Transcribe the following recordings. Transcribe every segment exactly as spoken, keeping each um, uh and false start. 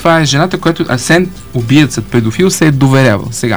това е жената, която Асен, убиецът, педофил, се е доверявал. Сега.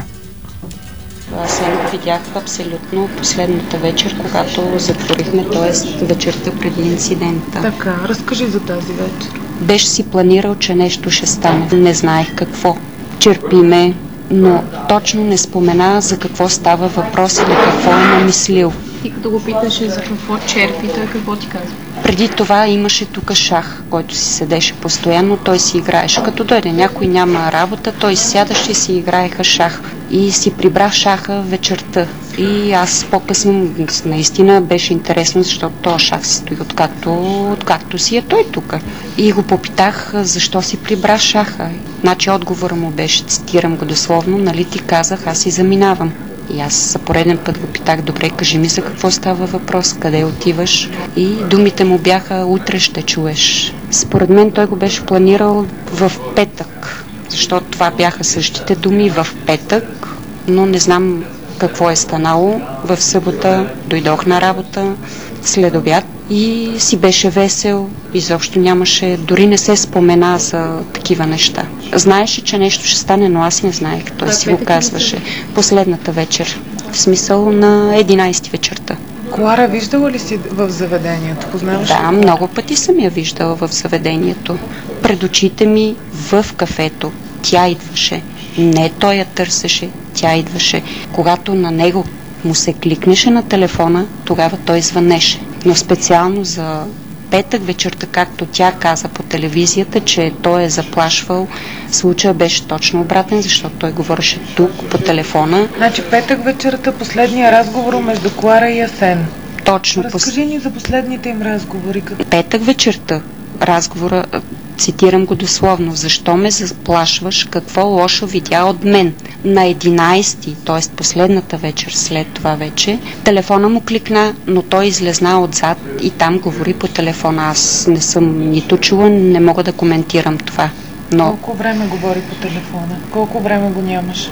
Асен го видях абсолютно последната вечер, когато затворихме, т.е. вечерта преди инцидента. Така, разкажи за тази вечер. Беше си планирал, че нещо ще стане. Не знаех какво. Черпиме, но точно не спомена за какво става въпрос или какво е намислил. И като го питаше за какво черпи, той какво ти казва? Преди това имаше тук шах, който си седеше постоянно, той си играеше. Като дойде някой няма работа, той сядаше и си играеха шах. И си прибрах шаха вечерта. И аз по-късно наистина беше интересно, защото този шах си стои откакто, откакто си е той тук. И го попитах защо си прибра шаха. Значи отговора му беше, цитирам го дословно, нали ти казах, аз си заминавам. И аз за пореден път го питах, добре, кажи ми за какво става въпрос, къде отиваш? И думите му бяха, утре ще чуеш. Според мен той го беше планирал в петък, защото това бяха същите думи в петък, но не знам какво е станало. В събота дойдох на работа, след обяд и си беше весел, изобщо нямаше, дори не се спомена за такива неща. Знаеше, че нещо ще стане, но аз не знаех, той си го казваше. Последната вечер, в смисъл на единайсети вечерта. Клара, виждала ли си в заведението? Познаваш Да, ли? много пъти съм я виждала в заведението. Пред очите ми в кафето. Тя идваше. Не той я търсеше, тя идваше. Когато на него му се кликнеше на телефона, тогава той звънеше. Но специално за петък вечерта, както тя каза по телевизията, че той е заплашвал, случая беше точно обратен, защото той говореше тук по телефона. Значи петък вечерта, последния разговор между Клара и Асен. Точно. Разкажи ни за последните им разговори. Петък вечерта разговора, цитирам го дословно, защо ме заплашваш, какво лошо видя от мен. На единайсети, т.е. последната вечер след това вече, телефона му кликна, но той излезна отзад и там говори по телефона. Аз не съм нито чула, не мога да коментирам това. Но... Колко време говори по телефона? Колко време го нямаш?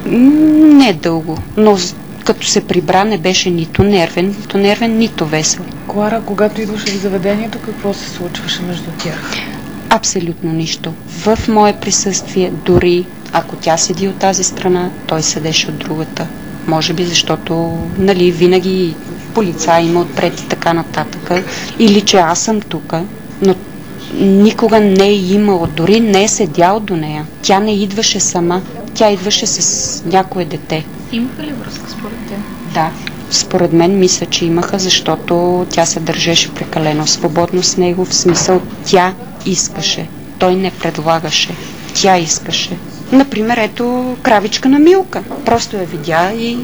Не дълго, но като се прибра не беше нито нервен, нито нервен, нито весел. Клара, когато идваше в заведението, какво се случваше между тях? Абсолютно нищо. В мое присъствие, дори ако тя седи от тази страна, той седеше от другата. Може би защото, нали, винаги полицаи има отпред и така нататък. Или че аз съм тук, но никога не е имало, дори не е седял до нея. Тя не идваше сама, тя идваше с някое дете. Имаха ли връзка според те? Да. Според мен мисля, че имаха, защото тя се държеше прекалено свободно с него, в смисъл тя искаше, той не предлагаше, тя искаше. Например, ето кравичка на Милка, просто я видя и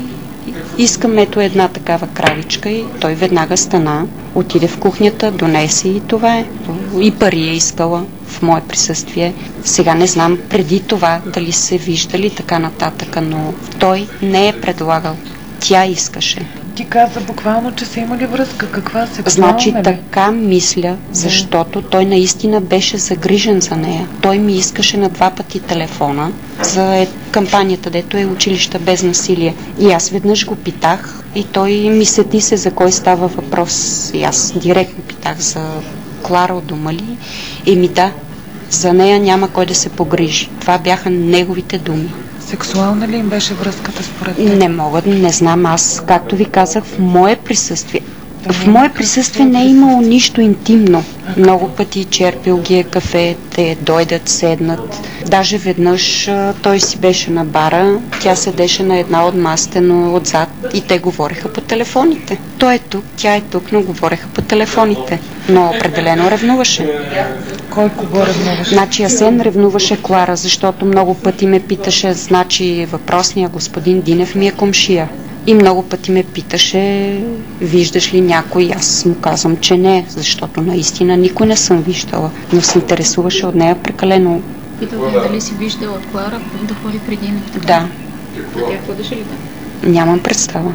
искам ето една такава кравичка и той веднага стана, отиде в кухнята, донесе и това е. И пари е искала в мое присъствие. Сега не знам преди това дали се виждали така нататък, но той не е предлагал. Тя искаше. Ти каза буквално, че са имали връзка. Каква сексуална? Значи така мисля, защото той наистина беше загрижен за нея. Той ми искаше на два пъти телефона за е, кампанията, дето е училище без насилие. И аз веднъж го питах и той ми сети се за кой става въпрос. И аз директно питах за Клара от дома ли? Еми да, за нея няма кой да се погрижи. Това бяха неговите думи. Сексуална ли им беше връзката според теб? Не мога, не знам. Аз, както ви казах, в мое присъствие. Да, в мое присъствие не е имало нищо интимно. А, много пъти черпил ги е кафе, те дойдат, седнат. Даже веднъж той си беше на бара, тя седеше на една от масите, но отзад и те говореха по телефоните. Той е тук, тя е тук, но говореха по телефоните. Но определено ревнуваше. Кой кого ревнуваше? Значи Асен ревнуваше Клара, защото много пъти ме питаше, значи въпросния господин Динев ми е комшия. И много пъти ме питаше, виждаш ли някой? Аз му казвам, че не, защото наистина никой не съм виждала, но се интересуваше от нея прекалено. Питал ли дали си виждала от Клара да ходи при Динев? Да. А тя ходеше ли да? Нямам представа.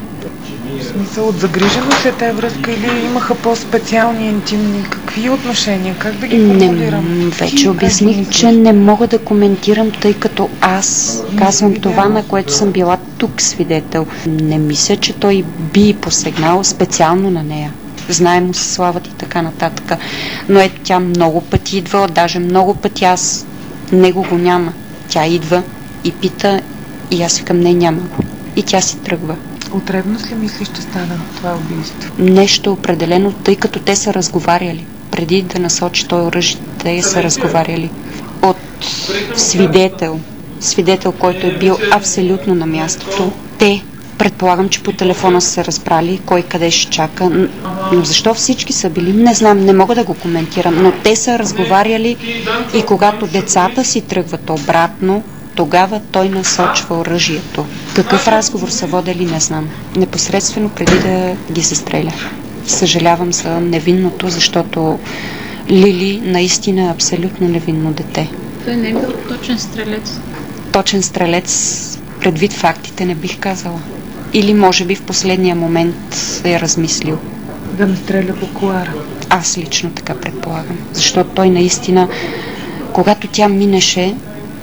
В смисъл от загриженост е тая връзка или имаха по-специални интимни? Какви отношения? Как да ги формулирам? Не, вече обясних, че не мога да коментирам, тъй като аз казвам това, на което съм била тук свидетел. Не мисля, че той би посегнал специално на нея. Знаем му се слават и така нататък. Но ето тя много пъти идва, даже много пъти аз Него го няма. Тя идва и пита и аз викам, не, няма го. И тя си тръгва. От ревност ли мислиш, че стана това убийство? Нещо определено, тъй като те са разговаряли. Преди да насочи той оръжие, те са разговаряли. От свидетел, свидетел, който е бил абсолютно на мястото, те, предполагам, че по телефона са се разбрали кой къде ще чака, но защо всички са били, не знам, не мога да го коментирам, но те са разговаряли и когато децата си тръгват обратно, тогава той насочва оръжието. Какъв разговор са водили, не знам. Непосредствено преди да ги застреля. Съжалявам за невинното, защото Лили наистина е абсолютно невинно дете. Той не е бил точен стрелец. Точен стрелец, предвид фактите, не бих казала. Или може би в последния момент е размислил. Да настреля по колара. Аз лично така предполагам. Защото той наистина, когато тя минеше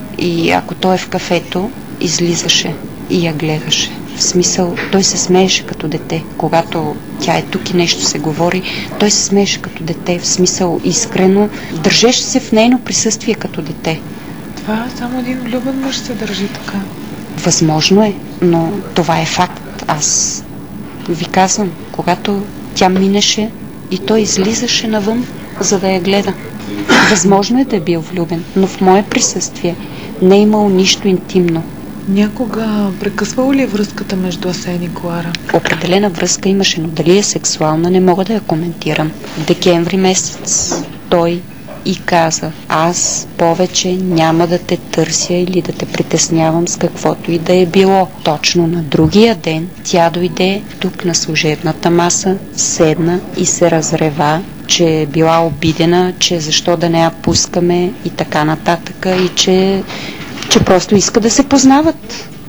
и ако той е в кафето, излизаше и я гледаше. В смисъл, той се смееше като дете. Когато тя е тук и нещо се говори, той се смееше като дете. В смисъл, искрено. Държеше се в нейно присъствие като дете. Това само един влюбен мъж се държи така. Възможно е, но това е факт. Аз ви казвам, когато тя минеше и той излизаше навън, за да я гледа. Възможно е да е бил влюбен, но в мое присъствие не е имало нищо интимно. Някога прекъсвала ли е връзката между Асен и Клара? Определена връзка имаше, но дали е сексуална, не мога да я коментирам. В декември месец той и каза, аз повече няма да те търся или да те притеснявам с каквото и да е било. Точно на другия ден тя дойде тук на служебната маса, седна и се разрева, че е била обидена, че защо да не я пускаме и така нататък, и че, че просто иска да се познават.